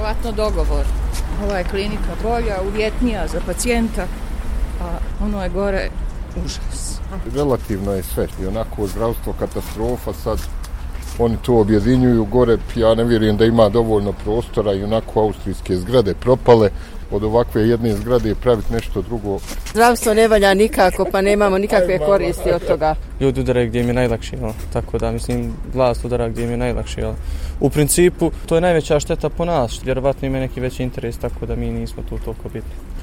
vjerovatno dogovor. Ova je klinika bolja, uvjetnija za pacijenta, a ono je gore užas. Relativno je sve. I onako zdravstvo katastrofa, sad oni to objedinjuju gore. Ja ne vjerujem da ima dovoljno prostora i onako austrijske zgrade propale. Od ovakve jedne zgrade praviti nešto drugo. Zdravstvo ne valja nikako, pa nemamo nikakve koristi od toga. Ljudi udaraju gdje im je najlakše, tako da mislim vlast udara gdje im je najlakše. U principu to je najveća šteta po nas, vjerovatno ima neki veći interes, tako da mi nismo tu toliko bitni.